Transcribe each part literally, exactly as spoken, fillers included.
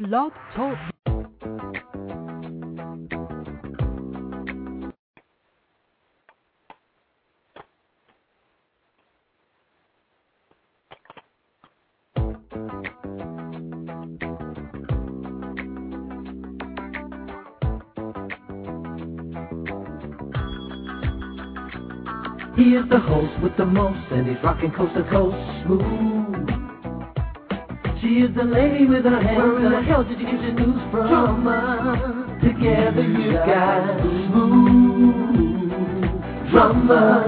Blog Talk. He is the host with the most, and he's rocking coast to coast smooth. She is the lady with her hands. Where in the hell did you get your news from? Drama. Together you got smooth drama.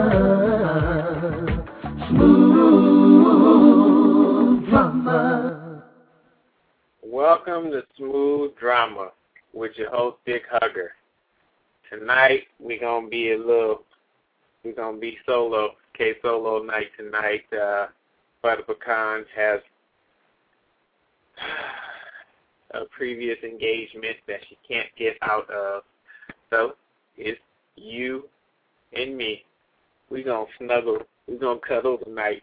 Smooth drama. Welcome to Smooth Drama with your host, Dick Hugger. Tonight we're gonna be a little. We're going to be solo, K-Solo night tonight. Uh, Butter Pecans has a previous engagement that she can't get out of. So it's you and me. We're going to snuggle. We're going to cuddle tonight.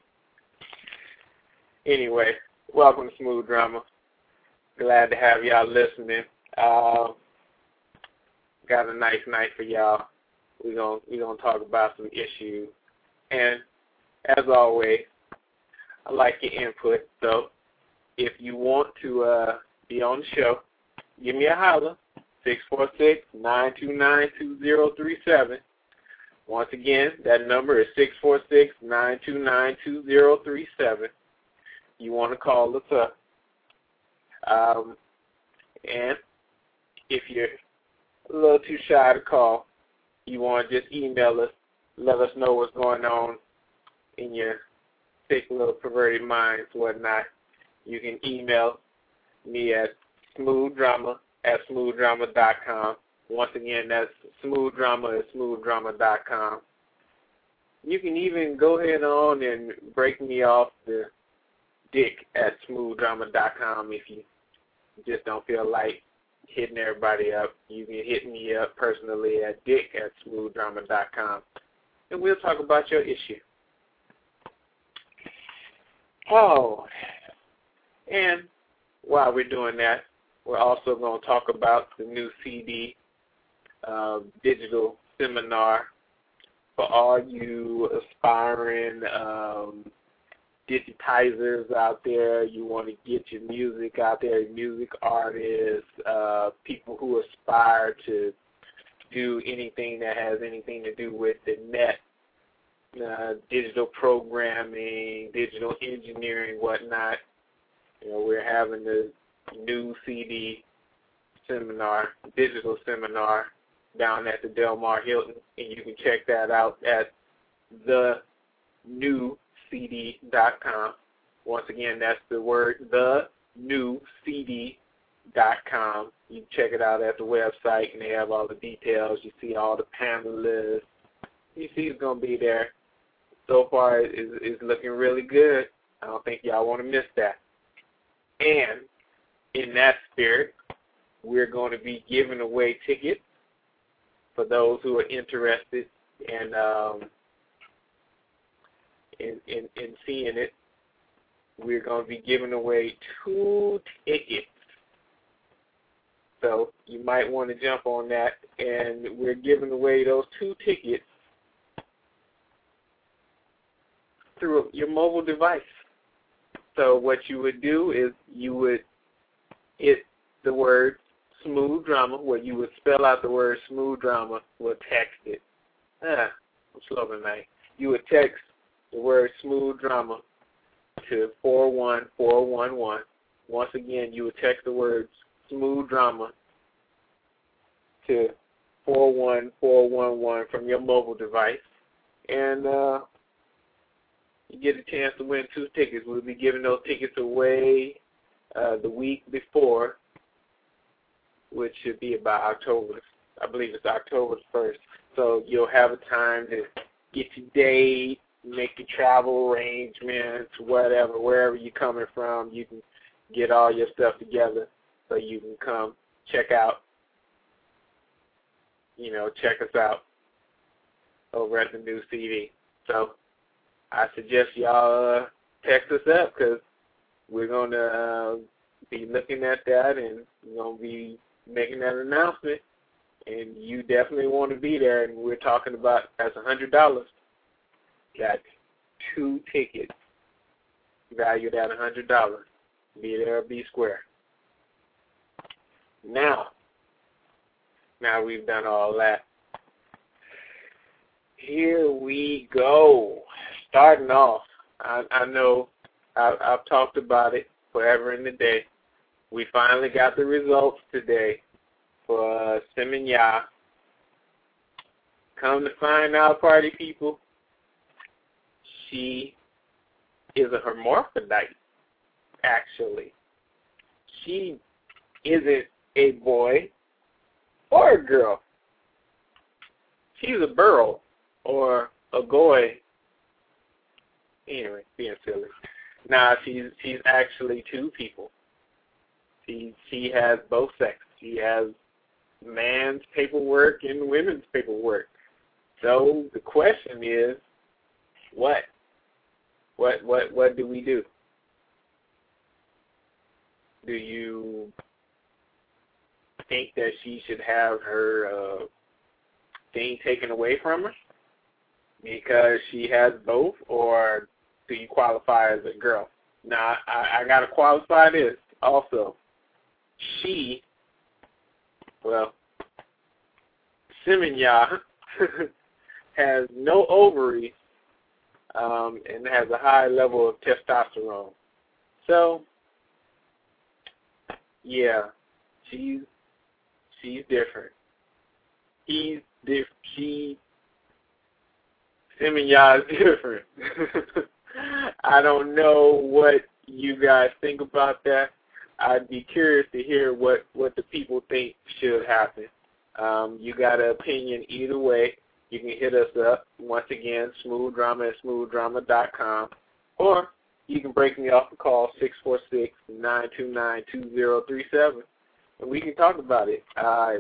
Anyway, welcome to Smooth Drama. Glad to have y'all listening. Uh, got a nice night for y'all. We're going we're gonna talk about some issues. And as always, I like your input. So if you want to uh, be on the show, give me a holler, six four six, nine two nine, two zero three seven. Once again, that number is six four six, nine two nine, two zero three seven. You want to call us up. Um, and if you're a little too shy to call, you want to just email us, let us know what's going on in your sick little perverted minds, whatnot. You can email me at smoothdrama at smoothdrama dot com. Once again, that's smoothdrama at smoothdrama dot com. You can even go ahead on and break me off the dick at smoothdrama dot com if you just don't feel like hitting everybody up. You can hit me up personally at dick at smoothdrama dot com, and we'll talk about your issue. Oh, and while we're doing that, we're also going to talk about the new C D uh, digital seminar for all you aspiring um, digitizers out there. You want to get your music out there, music artists, uh, people who aspire to do anything that has anything to do with the net, uh, digital programming, digital engineering, whatnot. You know, we're having the new C D seminar, digital seminar down at the Del Mar Hilton, and you can check that out at the new C D dot com. Once again, that's the word the new C D dot com. You check it out at the website, and they have all the details. You see all the panelists. You see who's going to be there. So far, it's, it's looking really good. I don't think y'all want to miss that. And in that spirit, we're going to be giving away tickets for those who are interested in um, In, in, in seeing it. We're going to be giving away two tickets. So you might want to jump on that. And we're giving away those two tickets through your mobile device. So what you would do is you would hit the word Smooth Drama, where you would spell out the word Smooth Drama, or text it. Ah, I'm slow tonight. You would text the word Smooth Drama to four one four one one. Once again, you would text the word Smooth Drama to four one four one one from your mobile device, and uh, you get a chance to win two tickets. We'll be giving those tickets away uh, the week before, which should be about October. I believe it's October first. So you'll have a time to get your date, make your travel arrangements, whatever, wherever you're coming from, you can get all your stuff together so you can come check out, you know, check us out over at the new C D. So I suggest y'all uh, text us up, because we're going to uh, be looking at that, and we're going to be making that announcement. And you definitely want to be there. And we're talking about, that's one hundred dollars. Got two tickets valued at one hundred dollars. Be there or be square. Now, now we've done all that. Here we go. Starting off, I, I know I, I've talked about it forever and a day. We finally got the results today for uh, Semenya. Come to find out, party people, she is a hermaphrodite, actually. She isn't a boy or a girl. She's a burl or a goy. Anyway, being silly. Nah, she's she's actually two people. She she has both sexes. She has man's paperwork and women's paperwork. So the question is, what? What what what do we do? Do you think that she should have her uh, thing taken away from her because she has both, or do you qualify as a girl? Now, I, I got to qualify this also. She, well, Semenya has no ovaries um, and has a high level of testosterone. So, yeah, she's she's different. He's different. She, Semenya is different. I don't know what you guys think about that. I'd be curious to hear what, what the people think should happen. Um, you got an opinion either way. You can hit us up, once again, smooth drama at smooth drama dot com, or you can break me off a call, six four six, nine two nine, two zero three seven, and we can talk about it. Uh,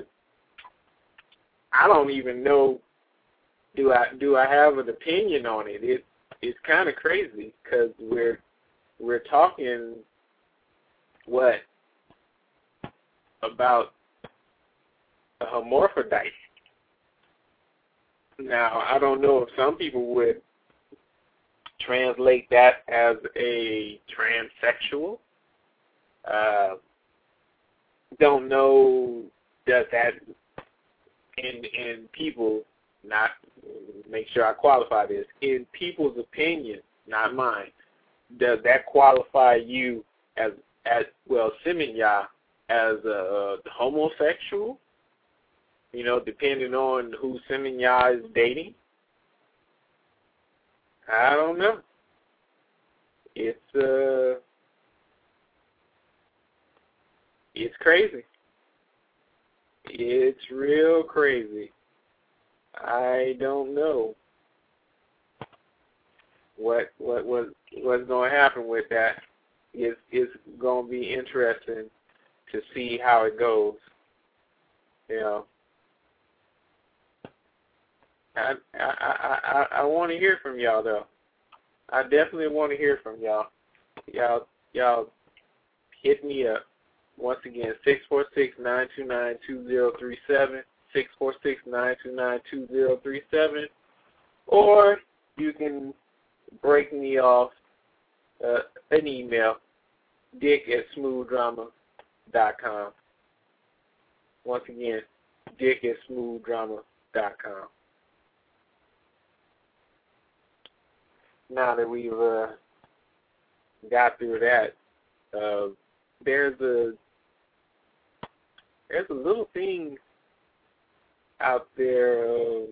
I don't even know, do I do I have an opinion on it? It it's kind of crazy because we're we're talking what about a hermaphrodite. Now, I don't know if some people would translate that as a transsexual. Uh, don't know does that in in people, not make sure I qualify this, in people's opinion, not mine, does that qualify you as as well, Semenya, as a, a homosexual? You know, depending on who Semenya is dating? I don't know. It's uh, it's crazy. It's real crazy. I don't know what what what what's going to happen with that. It's it's going to be interesting to see how it goes. You know, I I I I, I want to hear from y'all though. I definitely want to hear from y'all. Y'all y'all hit me up. Once again, six four six, nine two nine, two zero three seven, six four six, nine two nine, two zero three seven, or you can break me off uh, an email, dick at smooth drama dot com. Once again, dick at smooth drama dot com. Now that we've uh, got through that, uh, there's a there's a little thing out there uh,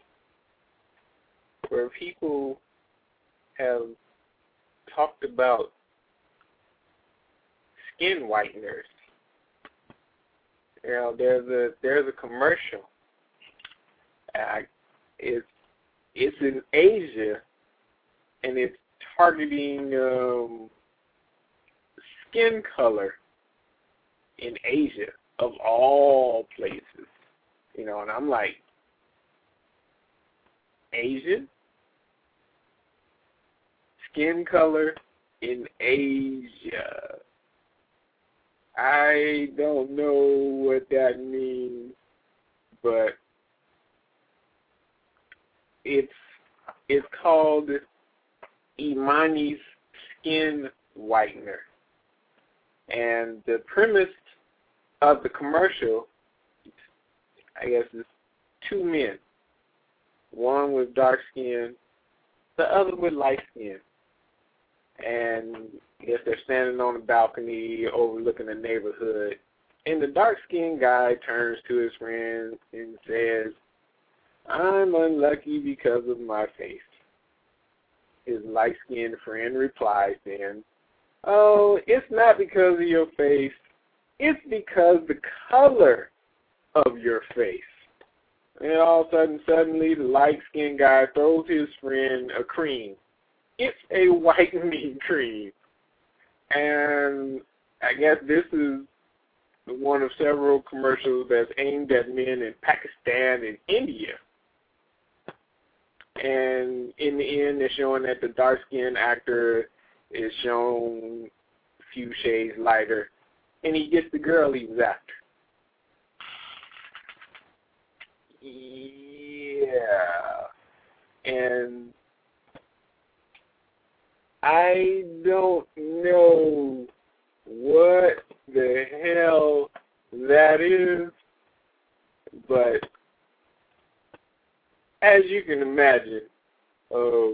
where people have talked about skin whiteners. You know, there's a there's a commercial. Uh, it's it's in Asia, and it's targeting um, skin color in Asia, of all places. You know, and I'm like, Asian? Skin color in Asia. I don't know what that means, but it's it's called Imani's Skin Whitener. And the premise of the commercial, I guess, is two men. One with dark skin, the other with light skin. And I guess they're standing on a balcony overlooking the neighborhood. And the dark-skinned guy turns to his friend and says, "I'm unlucky because of my face." His light-skinned friend replies then, "Oh, it's not because of your face. It's because the color of your face." And all of a sudden, suddenly, the light-skinned guy throws his friend a cream. It's a whitening cream. And I guess this is one of several commercials that's aimed at men in Pakistan and India. And in the end, they're showing that the dark-skinned actor is shown a few shades lighter, and he gets the girl he was after. Yeah. And I don't know what the hell that is, but as you can imagine, uh,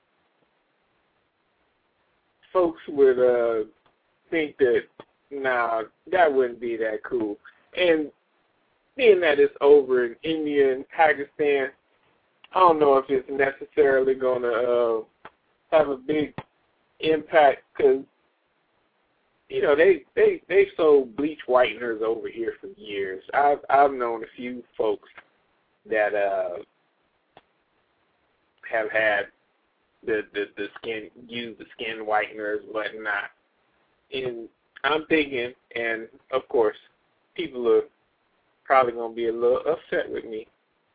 folks would uh, think that, nah, that wouldn't be that cool. And being that it's over in India and Pakistan, I don't know if it's necessarily going to uh, have a big impact, because you know they they they sold bleach whiteners over here for years. I've I've known a few folks that uh have had the the, the skin use the skin whiteners and whatnot. And I'm thinking, and of course, people are probably gonna be a little upset with me,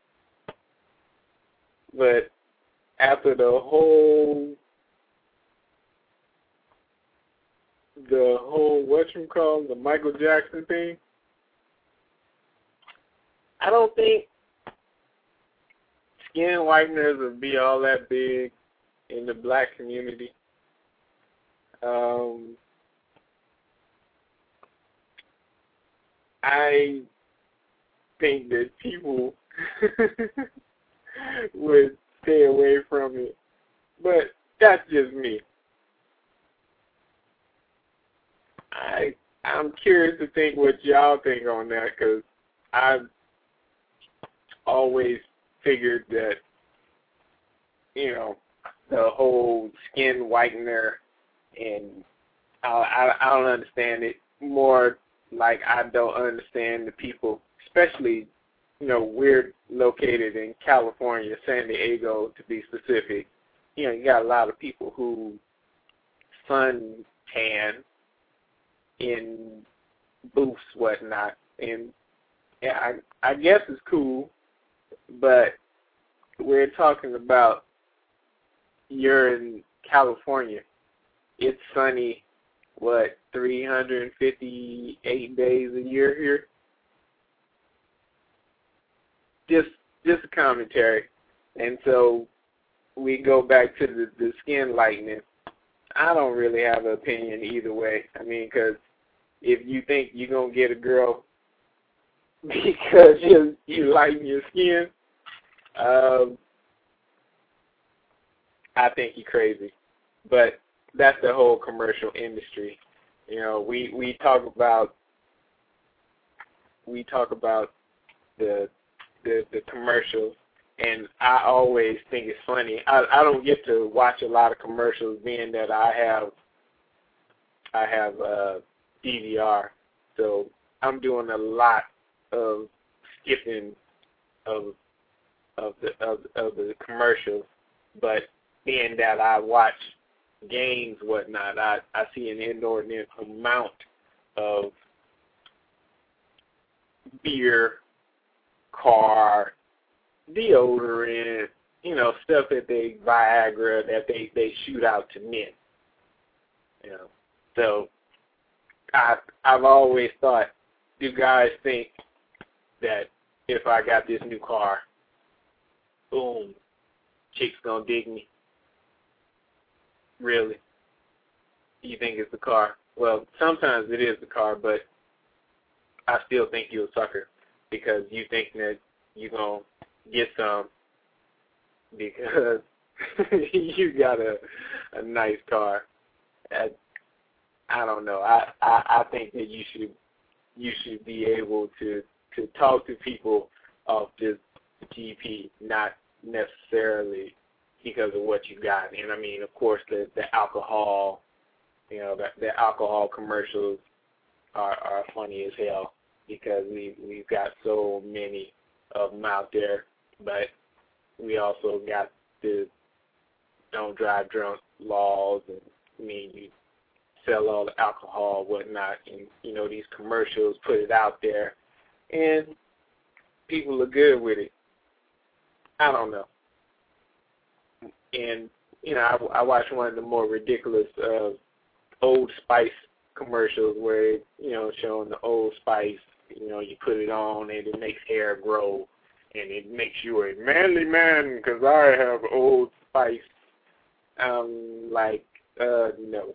but after the whole the whole whatchamacallit, the Michael Jackson thing, I don't think skin whiteners would be all that big in the black community. Um, I think that people would stay away from it, but that's just me. I, I'm curious to think what y'all think on that, because I've always figured that, you know, the whole skin whitener, and I, I, I don't understand it more like I don't understand the people, especially, you know, we're located in California, San Diego to be specific. You know, you got a lot of people who sun tan in booths, whatnot, and yeah, I, I guess it's cool, but we're talking about you're in California. It's sunny, what, three hundred fifty-eight days a year here? Just, just a commentary. And so we go back to the, the skin lightening. I don't really have an opinion either way. I mean, because if you think you're going to get a girl because you, you lighten your skin, um, I think you're crazy. But that's the whole commercial industry. You know, we, we talk about we talk about the the the commercials, and I always think it's funny. I, I don't get to watch a lot of commercials, being that I have I have uh, D V R, so I'm doing a lot of skipping of of the of, of the commercials. But being that I watch games, whatnot, I, I see an inordinate amount of beer, car, deodorant, you know, stuff that they, Viagra, that they, they shoot out to men. You know, so I, I've always thought, do guys think that if I got this new car, boom, chicks gonna dig me? Really? You think it's the car? Well, sometimes it is the car, but I still think you're a sucker because you think that you're going to get some because you got a, a nice car. I, I don't know. I, I, I think that you should you should be able to, to talk to people off this G P, not necessarily because of what you got. And I mean, of course, the, the alcohol, you know, the, the alcohol commercials are, are funny as hell because we, we've got so many of them out there. But we also got the don't drive drunk laws, and I mean, you sell all the alcohol, whatnot, and, you know, these commercials put it out there, and people are good with it. I don't know. And, you know, I, I watched one of the more ridiculous uh, Old Spice commercials where, you know, showing the Old Spice, you know, you put it on and it makes hair grow and it makes you a manly man because I have Old Spice. Um, like, uh, no.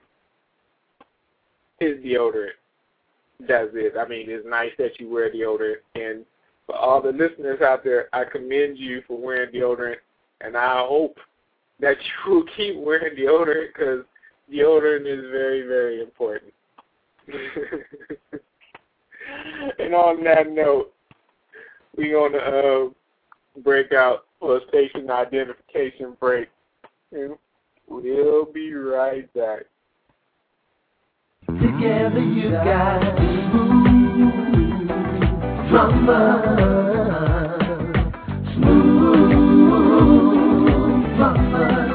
It's deodorant. That's it. I mean, it's nice that you wear deodorant. And for all the listeners out there, I commend you for wearing deodorant. And I hope that you will keep wearing deodorant because deodorant is very, very important. And on that note, we're going to uh, break out for a station identification break. And we'll be right back. Together you got smooth drama, smooth drama.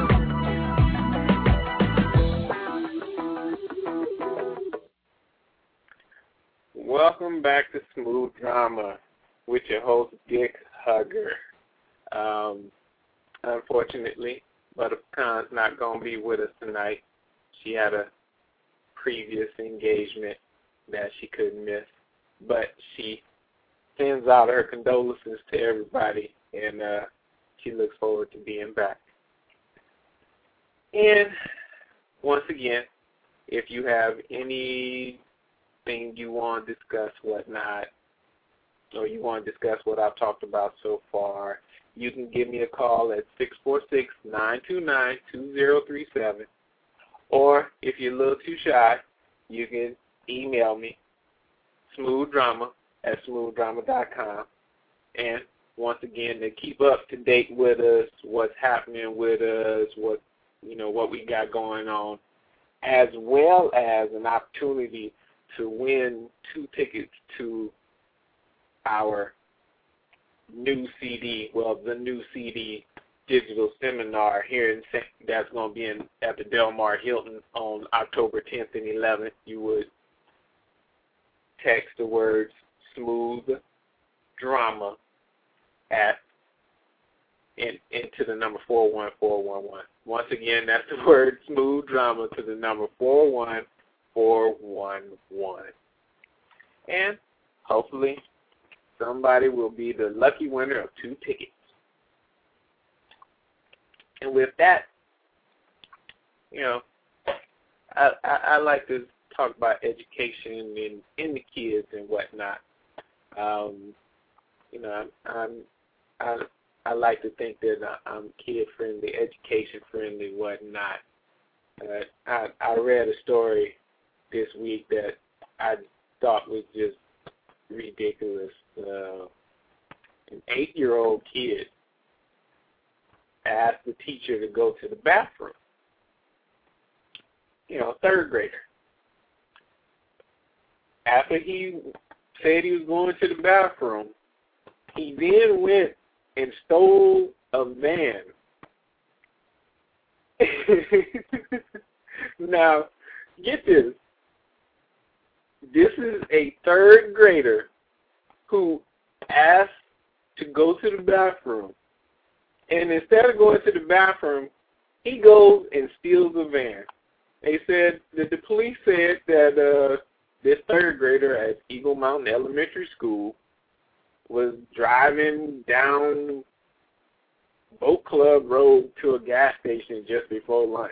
Welcome back to Smooth Drama with your host, Dick Hugger. Um, unfortunately, Buttercup Khan's not going to be with us tonight. She had a previous engagement that she couldn't miss, but she sends out her condolences to everybody, and uh, she looks forward to being back. And once again, if you have anything you want to discuss, whatnot, or you want to discuss what I've talked about so far, you can give me a call at six four six, nine two nine, two zero three seven. Or if you're a little too shy, you can email me, smoothdrama at smoothdrama dot com. And once again, to keep up to date with us, what's happening with us, what you know, what we got going on, as well as an opportunity to win two tickets to our new C D, well, the new C D digital seminar here in that's going to be in at the Del Mar Hilton on October tenth and eleventh. You would text the words smooth drama at in, into the number four one four one one. Once again, that's the word smooth drama to the number four one four one one. And hopefully somebody will be the lucky winner of two tickets. And with that, you know, I, I, I like to talk about education and in the kids and whatnot. Um, you know, I'm, I'm I I like to think that I'm kid friendly, education friendly, whatnot. Uh, I I read a story this week that I thought was just ridiculous. Uh, an eight-year-old kid asked the teacher to go to the bathroom. You know, third grader. After he said he was going to the bathroom, he then went and stole a van. Now, get this. This is a third grader who asked to go to the bathroom. And instead of going to the bathroom, he goes and steals a van. They said that the police said that uh, this third grader at Eagle Mountain Elementary School was driving down Boat Club Road to a gas station just before lunch.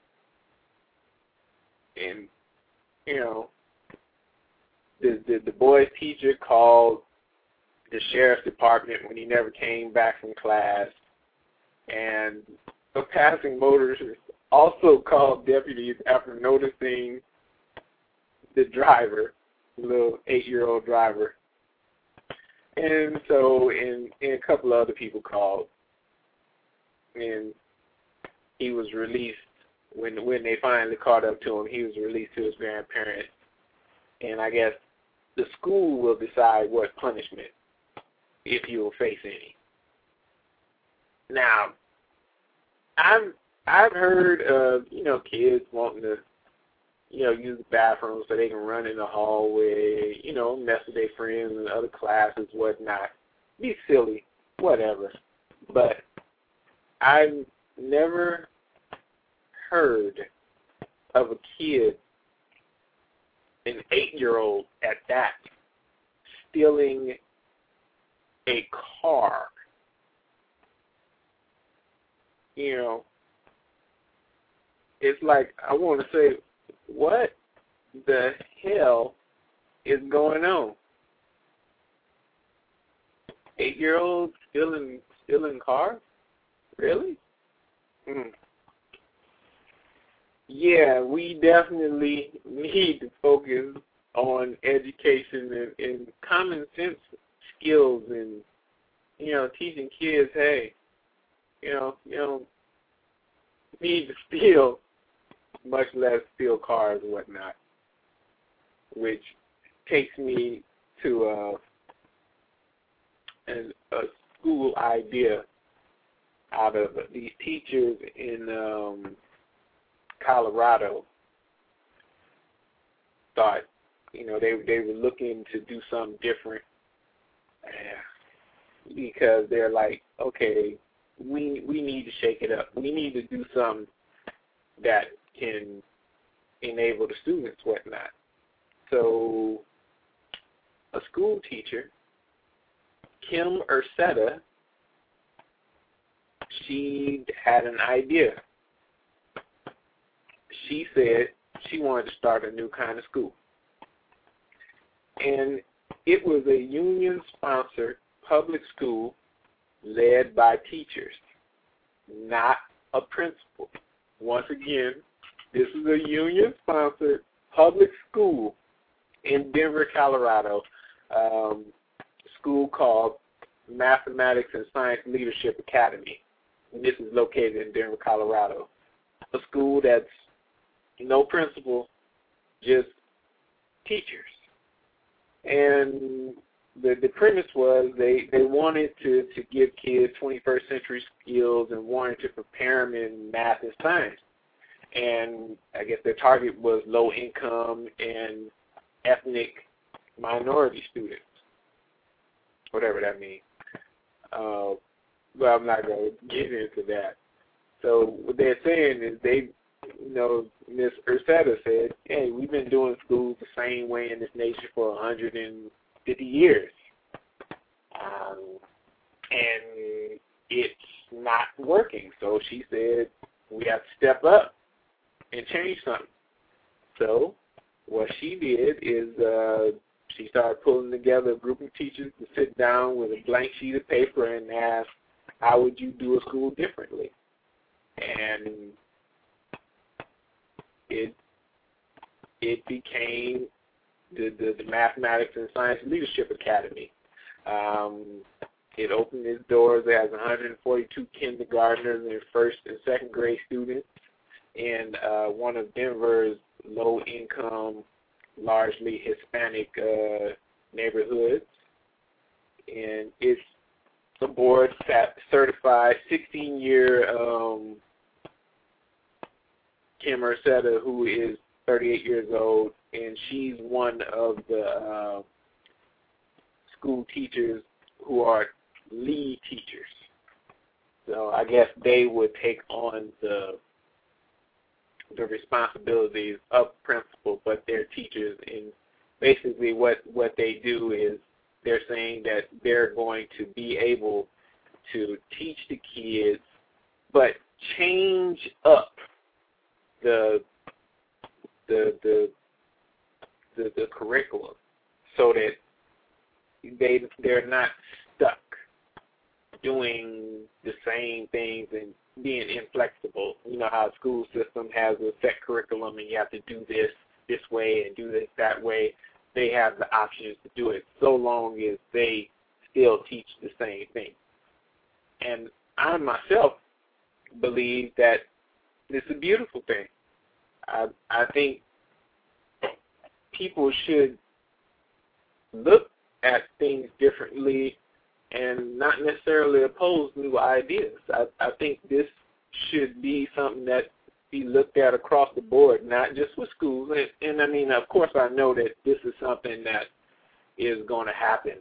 And, you know, the, the, the boy's teacher called the sheriff's department when he never came back from class. And a passing motorist also called deputies after noticing the driver, the little eight-year-old driver. And so, and, and a couple of other people called. And he was released. When when they finally caught up to him, he was released to his grandparents. And I guess the school will decide what punishment, if he will face any. Now, I've I've heard of, you know, kids wanting to, you know, use the bathroom so they can run in the hallway, you know, mess with their friends in other classes, whatnot. Be silly, whatever. But I've never heard of a kid, an eight-year-old at that, stealing a car. You know, it's like, I want to say, what the hell is going on? Eight-year-olds stealing stealing cars? Really? Mm. Yeah, we definitely need to focus on education and, and common sense skills, and, you know, teaching kids, hey, you know, you don't need to steal, much less steal cars and whatnot. Which takes me to uh, an, a school idea out of these teachers in um, Colorado. Thought, you know, they they were looking to do something different, because they're like, okay, we we need to shake it up. We need to do something that can enable the students, whatnot. So a school teacher, Kim Ursetta, she had an idea. She said she wanted to start a new kind of school. And it was a union-sponsored public school led by teachers, not a principal. Once again, this is a union-sponsored public school in Denver, Colorado, um, school called Mathematics and Science Leadership Academy. And this is located in Denver, Colorado. A school that's no principal, just teachers. And the the premise was they, they wanted to, to give kids twenty-first century skills and wanted to prepare them in math and science. And I guess their target was low income and ethnic minority students, whatever that means. Uh, but I'm not going to get into that. So what they're saying is they, you know, Miz Ursetta said, hey, we've been doing schools the same way in this nation for one hundred fifty years. Um, and it's not working. So she said, we have to step up and change something. So what she did is uh, she started pulling together a group of teachers to sit down with a blank sheet of paper and ask, how would you do a school differently? And it it became the, the, the Mathematics and Science Leadership Academy. Um, it opened its doors as one hundred forty-two kindergartners and first and second grade students in uh, one of Denver's low-income, largely Hispanic uh, neighborhoods. And it's a board certified sixteen-year um, Kim Ursetta, who is thirty-eight years old, and she's one of the uh, school teachers who are lead teachers. So I guess they would take on the the responsibilities of principal, but they're teachers in basically what, what they do is they're saying that they're going to be able to teach the kids, but change up the the the the, the curriculum so that they they're not stuck doing the same things and being inflexible. You know how a school system has a set curriculum and you have to do this this way and do this that way. They have the options to do it so long as they still teach the same thing. And I myself believe that it's a beautiful thing. I I think people should look at things differently and not necessarily oppose new ideas. I, I think this should be something that be looked at across the board, not just with schools. And, and I mean, of course, I know that this is something that is going to happen,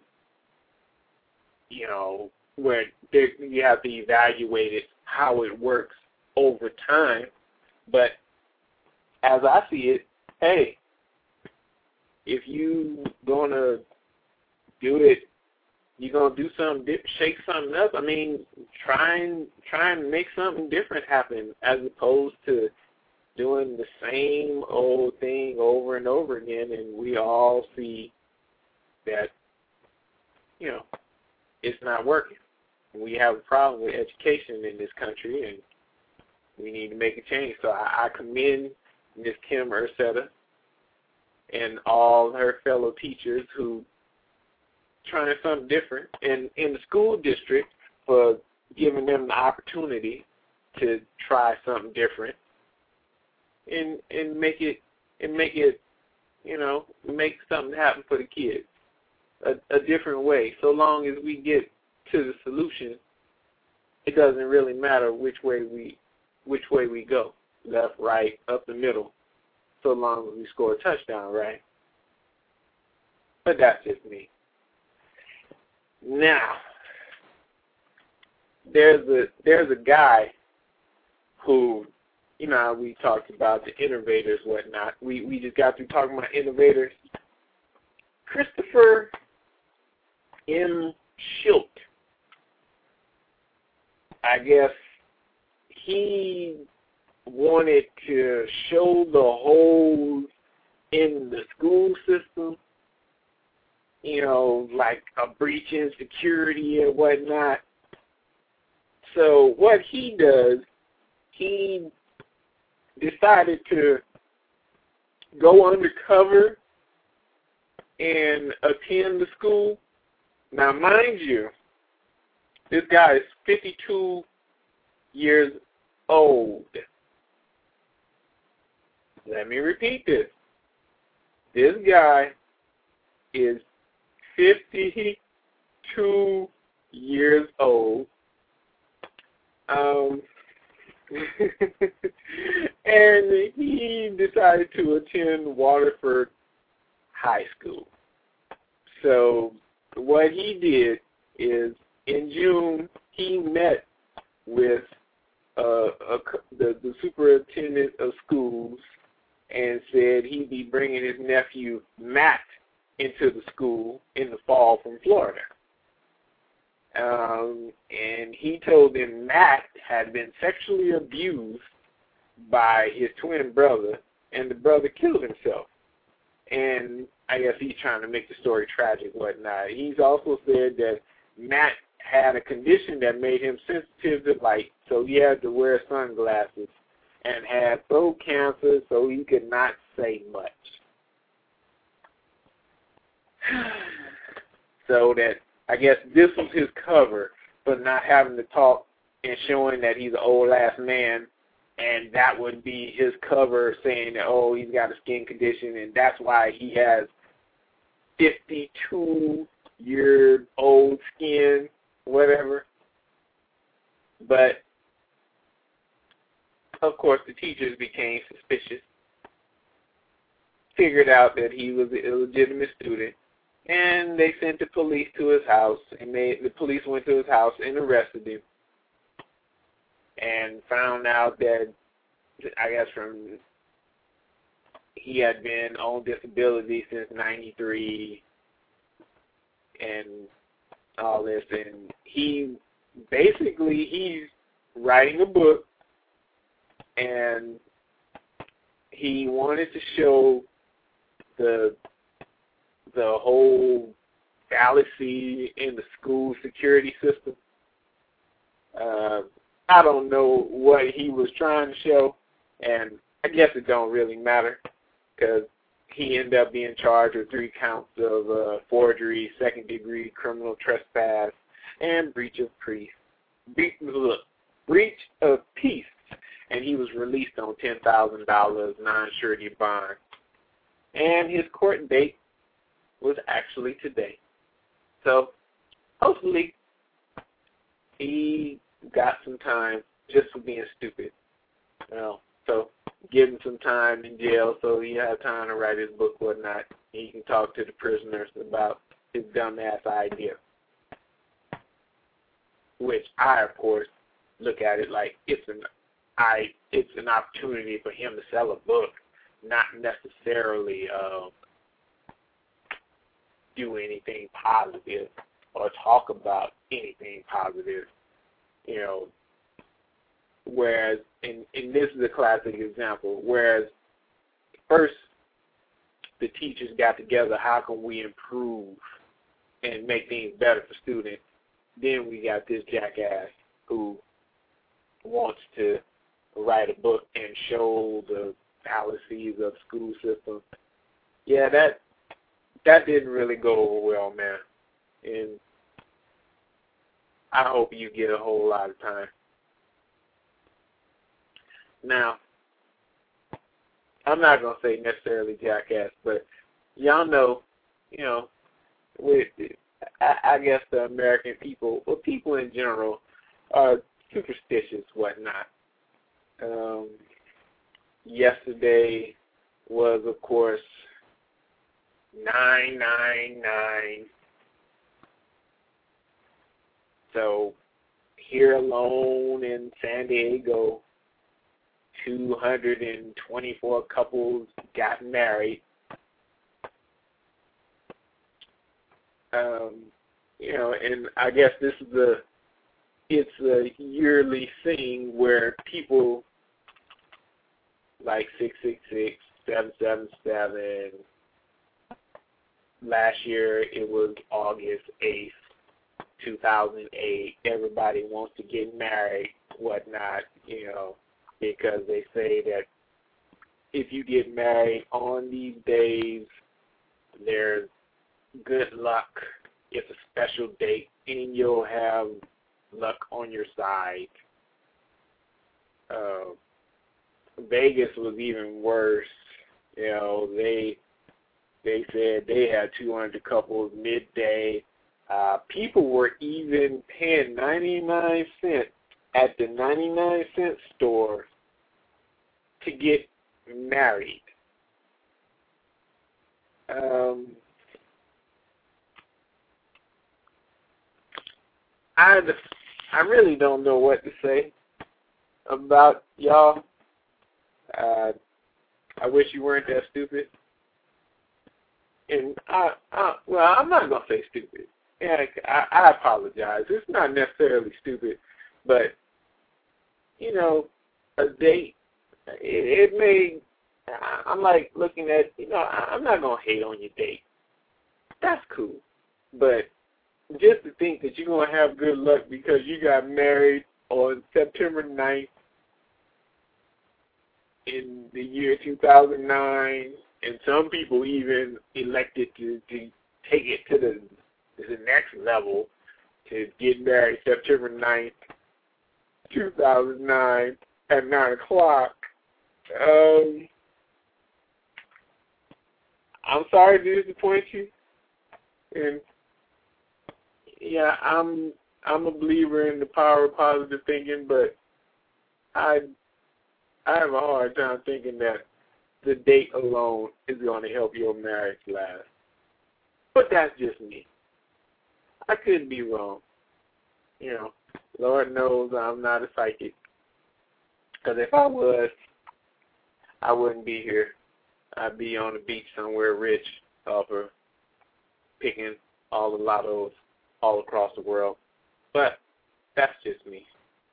you know, where there, you have to evaluate it, how it works over time. But as I see it, hey, if you going to do it, you're going to do something, dip, shake something up, I mean, try and, try and make something different happen as opposed to doing the same old thing over and over again. And we all see that, you know, it's not working. We have a problem with education in this country, and we need to make a change. So I, I commend Miz Kim Ursetta and all her fellow teachers who trying something different, and in the school district for giving them the opportunity to try something different and and make it and make it, you know, make something happen for the kids a, a different way. So long as we get to the solution, it doesn't really matter which way we which way we go, left, right, up the middle, so long as we score a touchdown, right? But that's just me. Now, there's a there's a guy who, you know, we talked about the innovators, whatnot. We we just got through talking about innovators. Christopher M. Schilt, I guess he wanted to show the holes in the school system, you know, like a breach in security and whatnot. So what he does, he decided to go undercover and attend the school. Now, mind you, this guy is fifty-two years old. Let me repeat this. This guy is fifty-two years old, um, and he decided to attend Waterford High School. So what he did is, in June, he met with uh, a, the, the superintendent of schools and said he'd be bringing his nephew, Matt, into the school in the fall from Florida. Um, and he told them Matt had been sexually abused by his twin brother, and the brother killed himself. And I guess he's trying to make the story tragic, whatnot. He's also said that Matt had a condition that made him sensitive to light, so he had to wear sunglasses, and had throat cancer, so he could not say much. So that, I guess this was his cover for not having to talk and showing that he's an old-ass man, and that would be his cover saying that, oh, he's got a skin condition, and that's why he has fifty-two-year-old skin, whatever. But, of course, the teachers became suspicious, figured out that he was an illegitimate student, and they sent the police to his house, and they, the police went to his house and arrested him, and found out that, I guess from he had been on disability since ninety-three and all this. And he basically, he's writing a book, and he wanted to show the the whole fallacy in the school security system. Uh, I don't know what he was trying to show, and I guess it don't really matter because he ended up being charged with three counts of uh, forgery, second-degree criminal trespass, and breach of peace. Breach, look, breach of peace, and he was released on ten thousand dollars non-surety bond. And his court date was actually today. So hopefully he got some time just for being stupid. You know, so give him some time in jail so he has time to write his book, whatnot. He can talk to the prisoners about his dumbass idea. Which I, of course, look at it like it's an I it's an opportunity for him to sell a book, not necessarily um, do anything positive or talk about anything positive. You know, whereas, and, and this is a classic example, whereas first the teachers got together, how can we improve and make things better for students? Then we got this jackass who wants to write a book and show the fallacies of school system. Yeah, that that didn't really go over well, man. And I hope you get a whole lot of time. Now, I'm not going to say necessarily jackass, but y'all know, you know, with, I, I guess the American people, or people in general, are superstitious, whatnot. Um, yesterday was, of course, nine nine nine. So here alone in San Diego, two hundred twenty-four couples got married. Um, you know, and I guess this is a, it's a yearly thing where people like six six six, seven seven seven, last year it was August eighth, two thousand eight, everybody wants to get married, whatnot, you know, because they say that if you get married on these days, there's good luck. It's a special date, and you'll have luck on your side. Uh, Vegas was even worse. You know, they they said they had two hundred couples midday. Uh, people were even paying ninety-nine cents at the ninety-nine cent store to get married. Um, I, I really don't know what to say about y'all. Uh, I wish you weren't that stupid. And I, I well, I'm not going to say stupid. Yeah, I, I apologize. It's not necessarily stupid, but, you know, a date, it, it may, I'm like looking at, you know, I'm not going to hate on your date. That's cool. But just to think that you're going to have good luck because you got married on September ninth in the year two thousand nine, and some people even elected to, to take it to the, to the next level to get married September ninth, two thousand nine at nine o'clock. Um, I'm sorry to disappoint you. And yeah, I'm I'm a believer in the power of positive thinking, but I I have a hard time thinking that the date alone is going to help your marriage last. But that's just me. I could be wrong. You know, Lord knows I'm not a psychic. Because if I was, I wouldn't be here. I'd be on the beach somewhere rich off of picking all the lottos all across the world. But that's just me.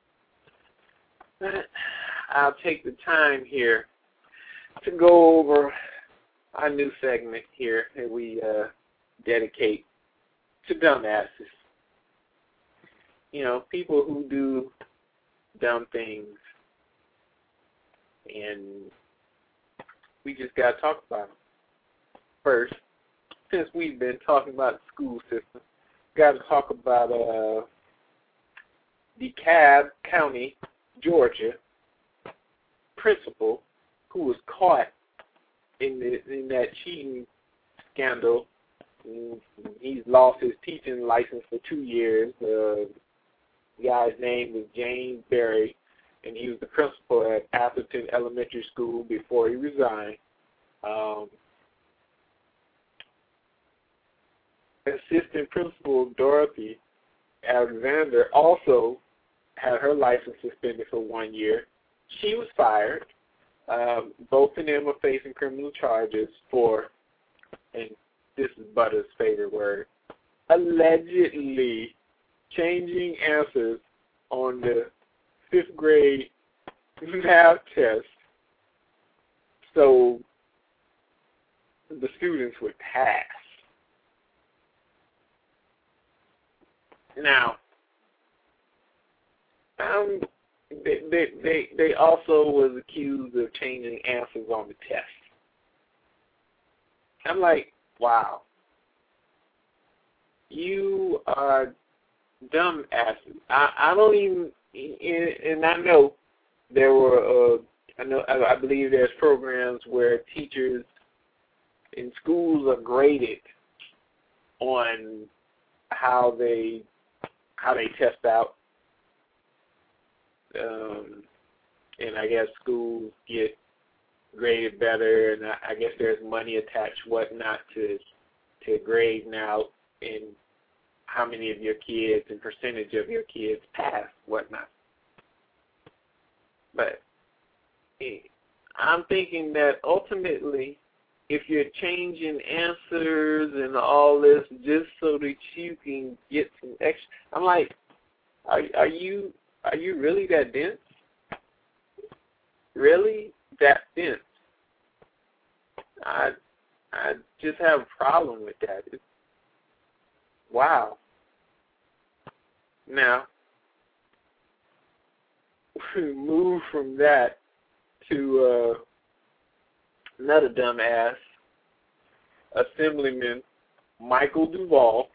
But I'll take the time here to go over our new segment here that we uh, dedicate to dumbasses. You know, people who do dumb things, and we just got to talk about them. First, since we've been talking about the school system, got to talk about uh, DeKalb County, Georgia, principal who was caught in the, in that cheating scandal. He's lost his teaching license for two years. Uh, the guy's name was James Berry, and he was the principal at Atherton Elementary School before he resigned. Um, Assistant Principal Dorothy Alexander also had her license suspended for one year. She was fired. Um, both of them are facing criminal charges for, and this is Butter's favorite word, allegedly changing answers on the fifth grade math test so the students would pass. Now, um, they, they, they, they also was accused of changing answers on the test. I'm like, wow. You are dumb asses. I, I don't even, and I know there were, uh, I know, I, I believe there's programs where teachers in schools are graded on how they, how they test out. Um, and I guess schools get graded better, and I, I guess there's money attached, whatnot, to to grading out and how many of your kids and percentage of your kids pass, whatnot. But I'm thinking that ultimately, if you're changing answers and all this just so that you can get some extra, I'm like, are, are you are you really that dense? Really that dense? I I just have a problem with that. It's, wow. Now, we move from that to uh, another dumbass, Assemblyman Michael Duval,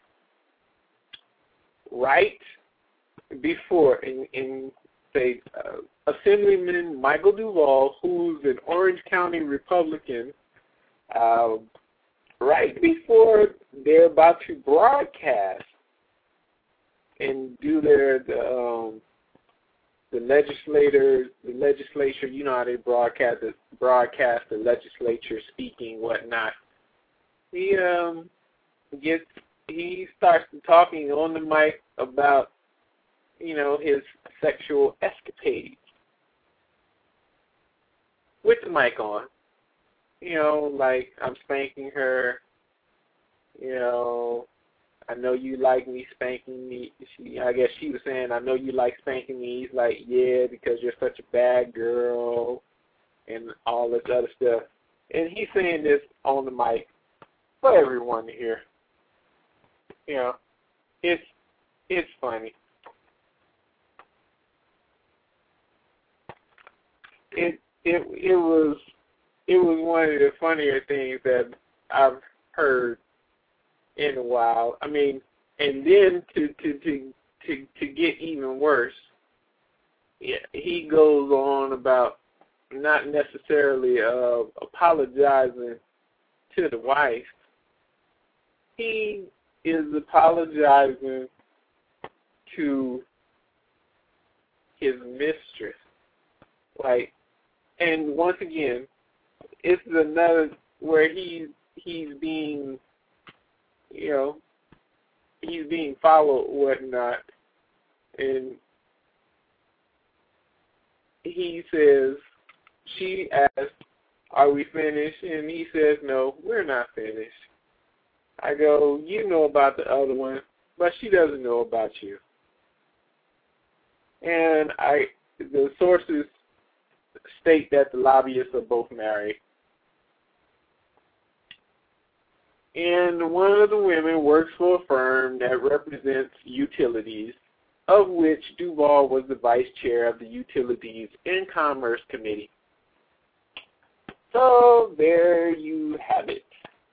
right before, in, in say, uh, Assemblyman Michael Duval, who's an Orange County Republican, uh, right before they're about to broadcast and do their the, um, the legislator, the legislature, you know how they broadcast the, broadcast the legislature speaking, whatnot. He um gets he starts talking on the mic about, you know, his sexual escapades with the mic on. You know, like, I'm spanking her. You know, I know you like me spanking me. She, I guess she was saying, I know you like spanking me. He's like, yeah, because you're such a bad girl and all this other stuff. And he's saying this on the mic for everyone to hear. You know, it's it's funny. It it it was it was one of the funnier things that I've heard in a while. I mean, and then to to to to, to get even worse, yeah, he goes on about not necessarily uh, apologizing to the wife. He is apologizing to his mistress. Like, and once again, it's another where he's he's being, you know, he's being followed, whatnot, and he says, she asked, are we finished? And he says, no, we're not finished. I go, you know about the other one, but she doesn't know about you. And I, the sources state that the lobbyists are both married. And one of the women works for a firm that represents utilities, of which Duval was the vice chair of the Utilities and Commerce Committee. So there you have it,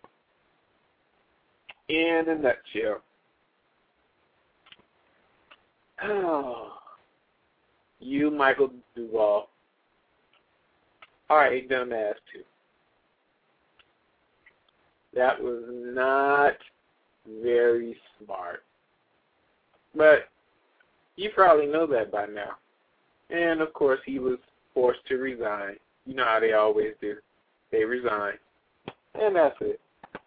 in a nutshell. Oh, you, Michael Duval, are a dumbass too. That was not very smart. But you probably know that by now. And, of course, he was forced to resign. You know how they always do. They resign. And that's it.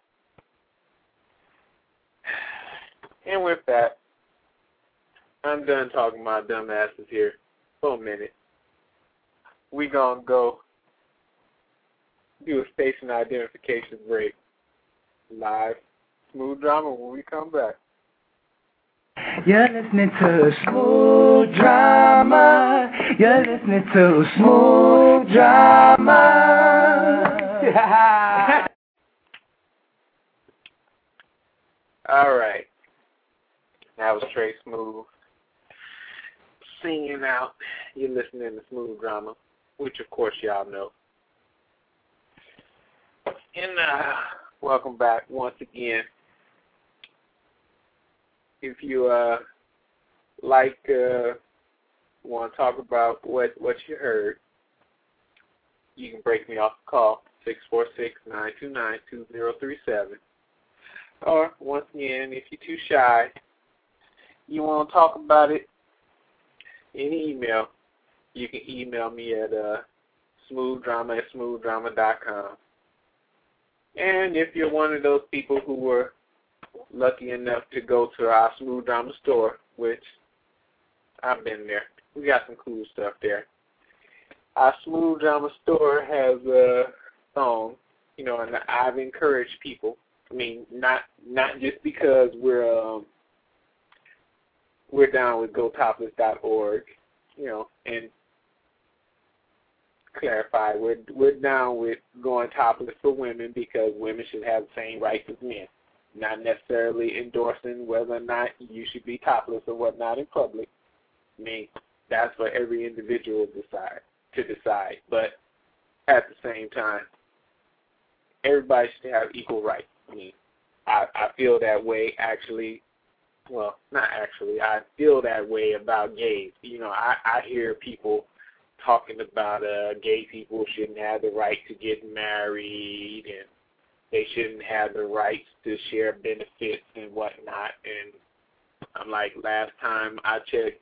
And with that, I'm done talking about dumbasses here for a minute. We gonna go do a station identification break. Live Smooth Drama when we come back. You're listening to Smooth Drama. You're listening to Smooth Drama. All right. That was Trey Smooth singing out. You're listening to Smooth Drama, which of course y'all know. And uh, welcome back once again. If you uh, like, uh, want to talk about what, what you heard, you can break me off the call, six four six, nine two nine, two zero three seven. Or, once again, if you're too shy, you want to talk about it in email, you can email me at uh, smoothdrama at smoothdrama dot com. And if you're one of those people who were lucky enough to go to our Smooth Drama store, which I've been there, we got some cool stuff there. Our Smooth Drama store has a song, you know, and I've encouraged people. I mean, not not just because we're um, we're down with go topless dot org, you know, and clarify, we're we're down with going topless for women because women should have the same rights as men. Not necessarily endorsing whether or not you should be topless or whatnot in public. I mean, that's for every individual decide to decide. But at the same time, everybody should have equal rights. I mean, I, I feel that way actually. Well, not actually. I feel that way about gays. You know, I, I hear people talking about uh, gay people shouldn't have the right to get married and they shouldn't have the rights to share benefits and whatnot. And I'm like, last time I checked,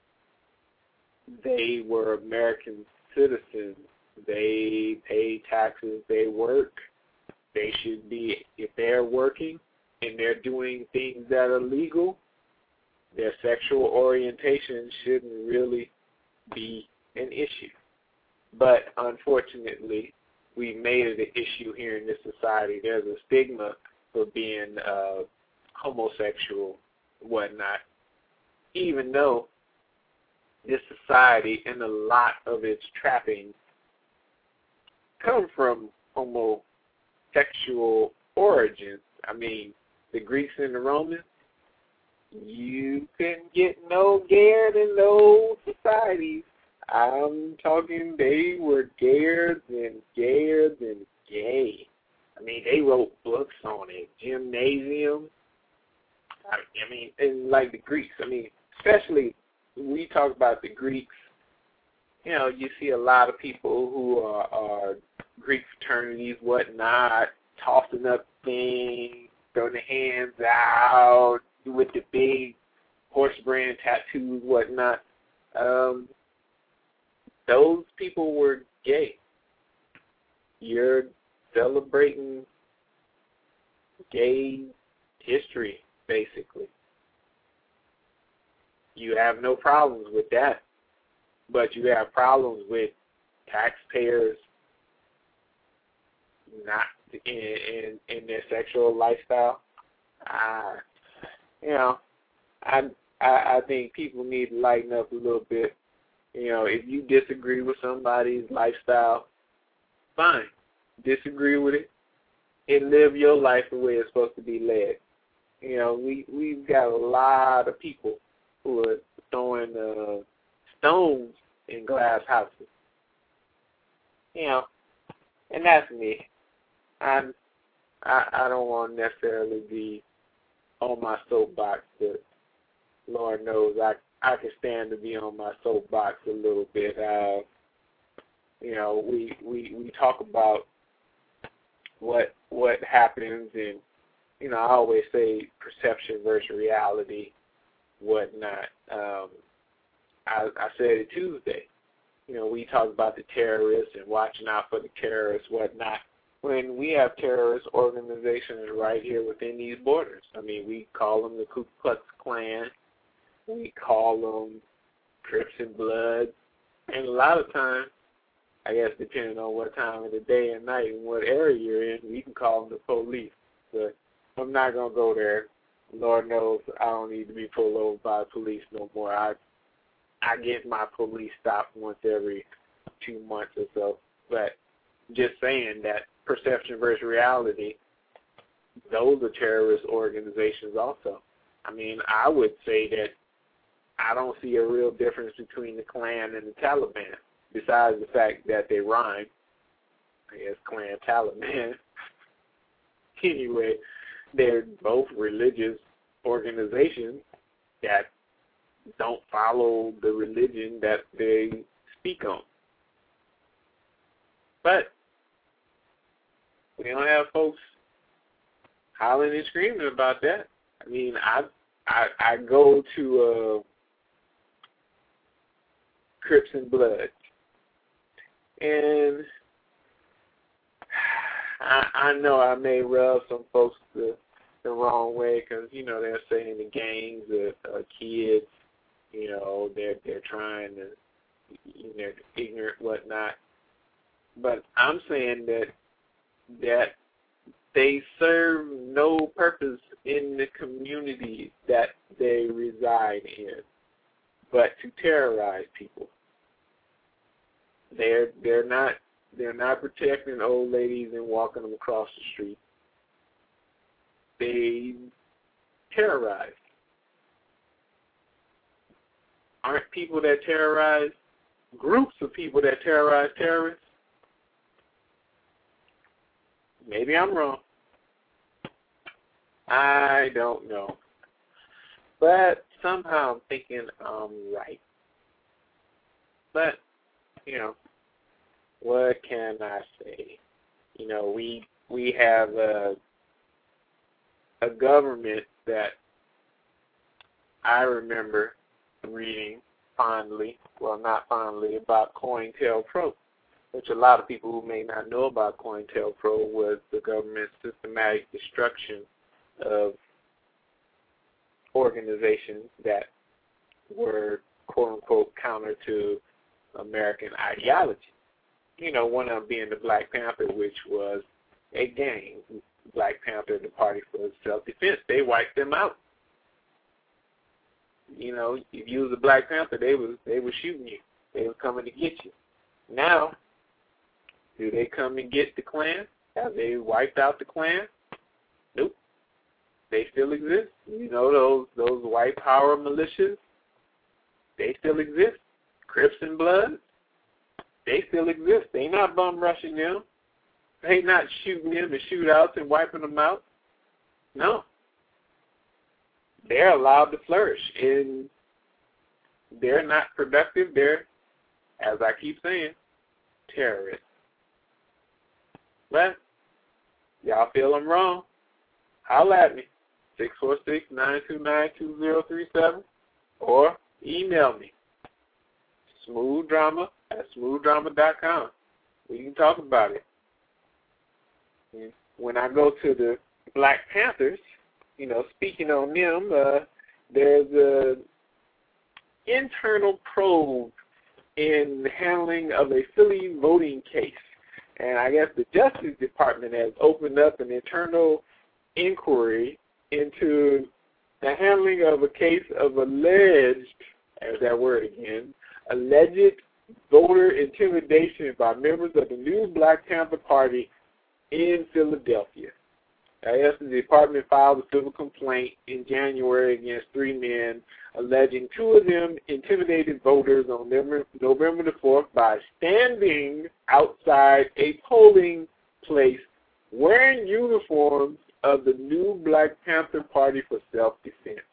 they were American citizens. They pay taxes. They work. They should be, if they're working and they're doing things that are legal, their sexual orientation shouldn't really be an issue. But unfortunately, we made it an issue here in this society. There's a stigma for being uh, homosexual, whatnot, even though this society and a lot of its trappings come from homosexual origins. I mean, the Greeks and the Romans, you couldn't get no gayer than those societies. I'm talking they were gayer than gayer than gay. I mean, they wrote books on it, gymnasium. I, I mean, and like the Greeks, I mean, especially when we talk about the Greeks, you know, you see a lot of people who are, are Greek fraternities, whatnot, tossing up things, throwing their hands out with the big horse brand tattoos, whatnot. Um, those people were gay. You're celebrating gay history, basically. You have no problems with that, but you have problems with taxpayers not in in, in their sexual lifestyle. I, you know, I, I I think people need to lighten up a little bit. You know, if you disagree with somebody's lifestyle, fine, disagree with it and live your life the way it's supposed to be led. You know, we we've got a lot of people who are throwing uh, stones in glass houses. You know, and that's me. I'm, I I don't want to necessarily be on my soapbox, but Lord knows I I can stand to be on my soapbox a little bit. Uh, you know, we, we we talk about what what happens, and you know, I always say perception versus reality, whatnot. Um, I, I said it Tuesday. You know, we talk about the terrorists and watching out for the terrorists, whatnot, when we have terrorist organizations right here within these borders. I mean, we call them the Ku Klux Klan. We call them Crips and Bloods. And a lot of times, I guess depending on what time of the day and night and what area you're in, we can call them the police. But I'm not going to go there. Lord knows I don't need to be pulled over by the police no more. I I get my police stopped once every two months or so. But just saying that perception versus reality, those are terrorist organizations also. I mean, I would say that I don't see a real difference between the Klan and the Taliban, besides the fact that they rhyme. I guess Klan, Taliban. Anyway, they're both religious organizations that don't follow the religion that they speak on. But we don't have folks hollering and screaming about that. I mean, I I, I go to uh, Crips and Bloods, and I, I know I may rub some folks the, the wrong way because, you know, they're saying the gangs are, are kids, you know, they're, they're trying to, you know, ignorant, whatnot. But I'm saying that that they serve no purpose in the community that they reside in, but to terrorize people. They're they're not they're not protecting old ladies and walking them across the street. They terrorize. Aren't people that terrorize groups of people that terrorize terrorists? Maybe I'm wrong. I don't know. But somehow I'm thinking I'm right. But, you know, what can I say? You know, we we have a, a government that I remember reading fondly, well, not fondly, about COINTELPRO, which a lot of people who may not know about COINTELPRO was the government's systematic destruction of organizations that were, quote-unquote, counter to American ideology. You know, one of them being the Black Panther, which was a gang. Black Panther, the Party for Self-Defense, they wiped them out. You know, if you was a Black Panther, they was they were shooting you. They were coming to get you. Now, do they come and get the Klan? Have they wiped out the Klan? Nope. They still exist. You know, those those white power militias, they still exist. Crips and Bloods, they still exist. They not bum rushing them. They not shooting them in shootouts and wiping them out. No. They're allowed to flourish, and they're not productive. They're, as I keep saying, terrorists. But y'all feel I'm wrong, holla at me, six four six, nine two nine, two zero three seven, or email me, smoothdrama at smoothdrama dot com. We can talk about it. And when I go to the Black Panthers, you know, speaking on them, uh, there's a internal probe in the handling of a Philly voting case. And I guess the Justice Department has opened up an internal inquiry into the handling of a case of alleged, there's that word again, alleged voter intimidation by members of the new Black Panther Party in Philadelphia. I guess the department filed a civil complaint in January against three men, alleging two of them intimidated voters on November the fourth by standing outside a polling place wearing uniforms of the new Black Panther Party for self-defense.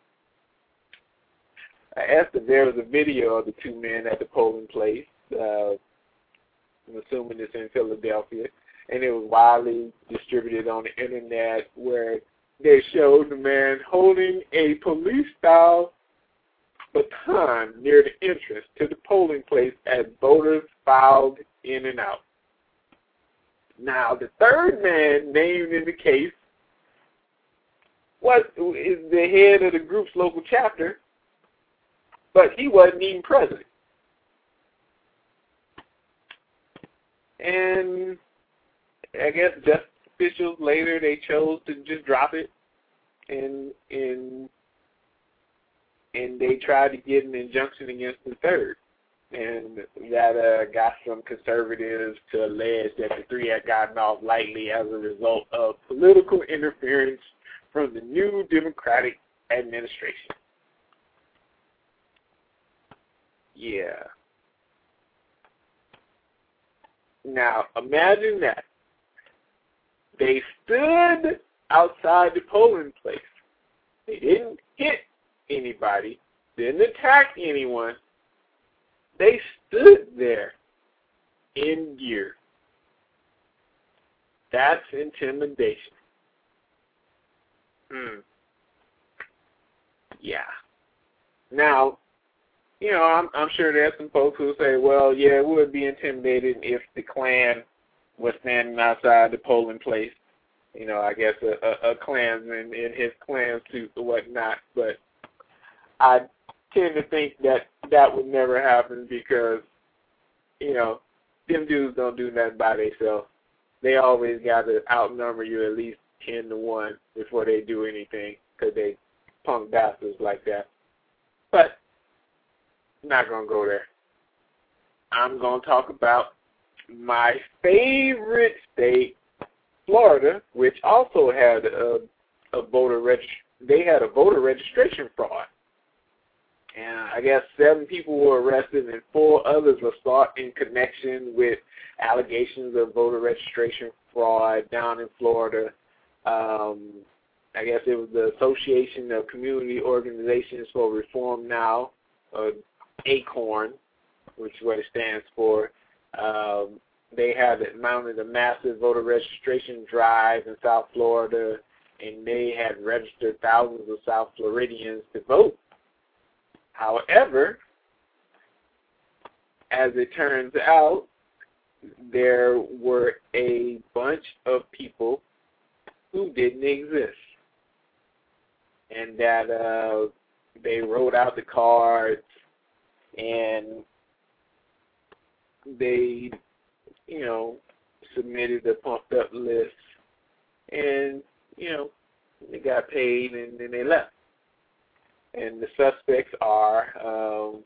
I asked if there was a video of the two men at the polling place. Uh, I'm assuming it's in Philadelphia. And it was widely distributed on the internet, where they showed the man holding a police-style baton near the entrance to the polling place as voters filed in and out. Now, the third man named in the case was is the head of the group's local chapter, but he wasn't even present. And I guess just officials later, they chose to just drop it, and and and they tried to get an injunction against the third, and that uh, got some conservatives to allege that the three had gotten off lightly as a result of political interference from the new Democratic administration. Yeah. Now imagine that. They stood outside the polling place. They didn't hit anybody, didn't attack anyone. They stood there in gear. That's intimidation. Hmm. Yeah. Now, you know, I'm, I'm sure there's some folks who say, well, yeah, it would be intimidating if the Klan was standing outside the polling place. You know, I guess a, a, a Klansman in his Klan suit or whatnot. But I tend to think that that would never happen because, you know, them dudes don't do nothing by themselves. They always got to outnumber you at least ten to one before they do anything because they punk bastards like that. But I'm not going to go there. I'm going to talk about my favorite state, Florida, which also had a, a voter reg- they had a voter registration fraud. And I guess seven people were arrested and four others were sought in connection with allegations of voter registration fraud down in Florida. Um, I guess it was the Association of Community Organizations for Reform Now, or ACORN, which is what it stands for. Um, they had mounted a massive voter registration drive in South Florida, and they had registered thousands of South Floridians to vote. However, as it turns out, there were a bunch of people who didn't exist, and that uh, they wrote out the cards, and they, you know, submitted a pumped up list, and, you know, they got paid, and then they left. And the suspects are um,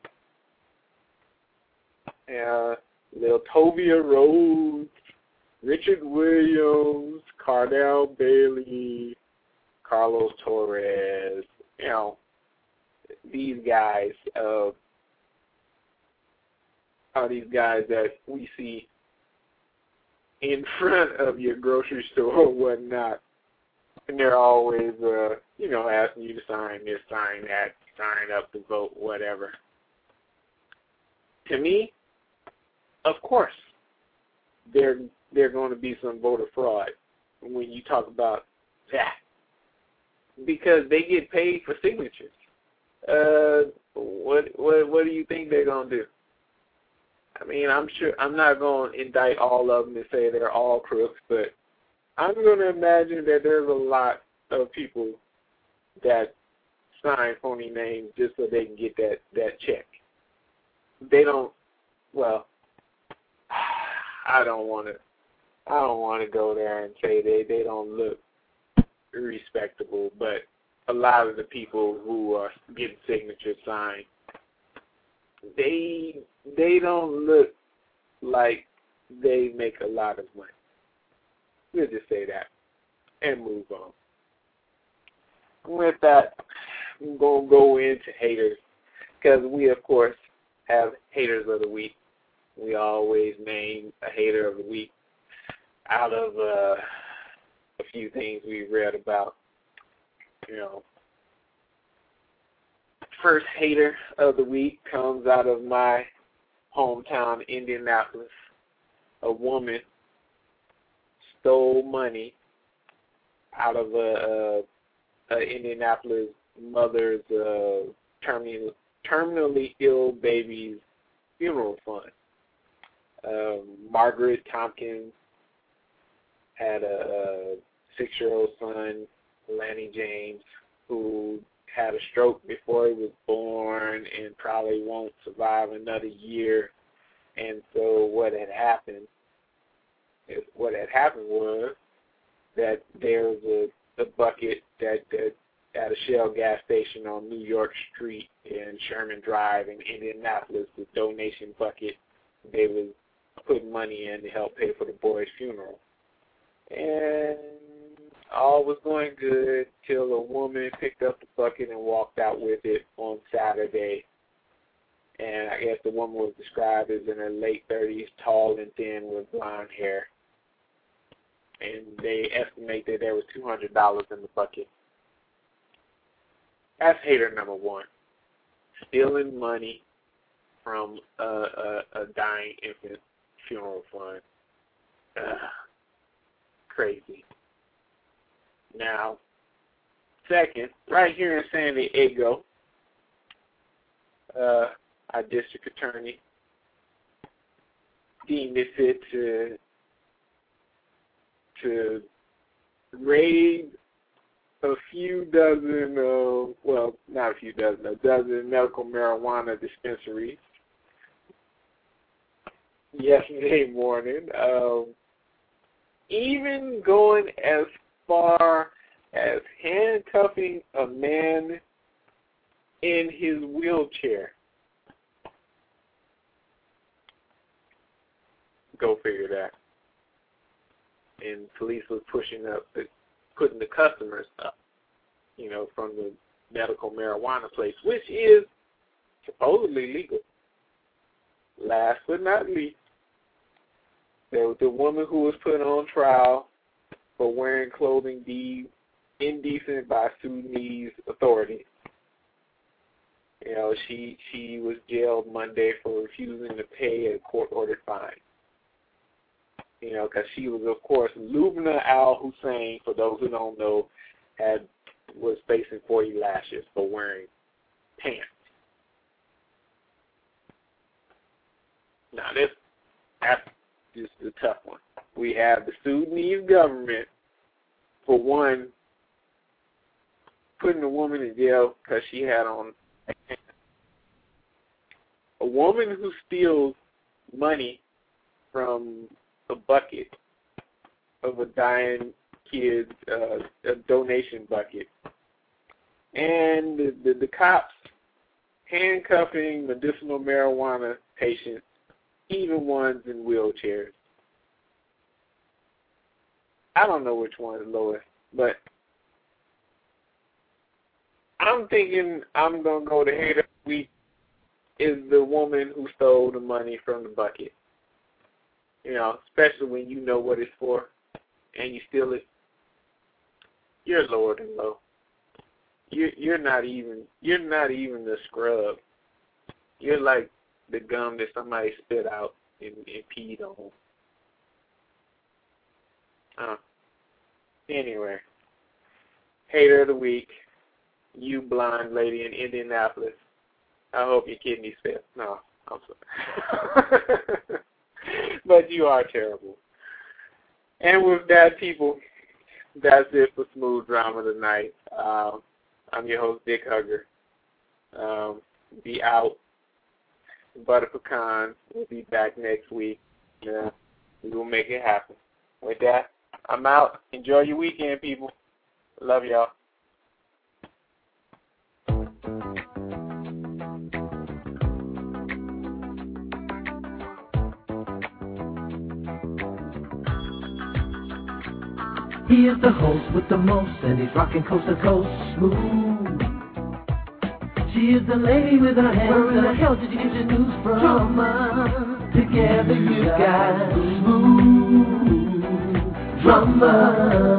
uh, Lil Tovia Rhodes, Richard Williams, Cardell Bailey, Carlos Torres. You know, these guys uh, are these guys that we see in front of your grocery store or whatnot. And they're always, uh, you know, asking you to sign this, sign that, sign up to vote, whatever. To me, of course, there there going to be some voter fraud when you talk about that, because they get paid for signatures. Uh, what what what do you think they're going to do? I mean, I'm sure I'm not going to indict all of them and say they're all crooks, but I'm going to imagine that there's a lot of people that sign phony names just so they can get that, that check. They don't, well, I don't want to I don't want to go there and say they, they don't look respectable, but a lot of the people who are getting signatures signed, they they don't look like they make a lot of money. We'll just say that and move on. With that, I'm going to go into haters because we, of course, have haters of the week. We always name a hater of the week out of uh, a few things we've read about. You know, first hater of the week comes out of my hometown, Indianapolis. A woman stole money out of a, a, a Indianapolis mother's uh, terminally, terminally ill baby's funeral fund. Um, Margaret Tompkins had a, a six-year-old son, Lanny James, who had a stroke before he was born and probably won't survive another year. And so what had happened is what had happened was that there was a, a bucket that, that at a Shell gas station on New York Street in Sherman Drive in Indianapolis, the donation bucket. They was putting money in to help pay for the boy's funeral. And all was going good till a woman picked up the bucket and walked out with it on Saturday. And I guess the woman was described as in her late thirties, tall and thin with blonde hair. And they estimate that there was two hundred dollars in the bucket. That's hater number one. Stealing money from a, a, a dying infant funeral fund. Ugh, crazy. Now, second, right here in San Diego, uh, our district attorney deemed it fit to to raid a few dozen, uh, well, not a few dozen, a dozen medical marijuana dispensaries yesterday morning, um, even going as far as handcuffing a man in his wheelchair. Go figure that. And police was pushing up, putting the customers up, you know, from the medical marijuana place, which is supposedly legal. Last but not least, there was the woman who was put on trial for wearing clothing deemed indecent by Sudanese authorities. You know, she she was jailed Monday for refusing to pay a court-ordered fine. You know, because she was, of course, Lubna Al-Hussein, for those who don't know, had was facing forty lashes for wearing pants. Now, this that's just a tough one. We have the Sudanese government, for one, putting a woman in jail because she had on pants. A woman who steals money from a bucket of a dying kid's uh, a donation bucket. And the, the, the cops handcuffing medicinal marijuana patients, even ones in wheelchairs. I don't know which one is lowest, but I'm thinking I'm going to go to hater week is the woman who stole the money from the bucket. You know, especially when you know what it's for and you steal it. You're lower than low. You're you're not even you're not even the scrub. You're like the gum that somebody spit out and, and peed on. Uh, anyway, hater of the week, you blind lady in Indianapolis. I hope your kidneys fail. No, I'm sorry. But you are terrible. And with that, people, that's it for Smooth Drama tonight. Um, I'm your host, Dick Hugger. Um, be out. Butter Pecan will be back next week. Yeah, we will make it happen. with that, I'm out. Enjoy your weekend, people. Love y'all. He is the host with the most, and he's rocking coast to coast smooth. She is the lady with her hands. Where in the hell did you get your news from? Drama. Together you got smooth drama.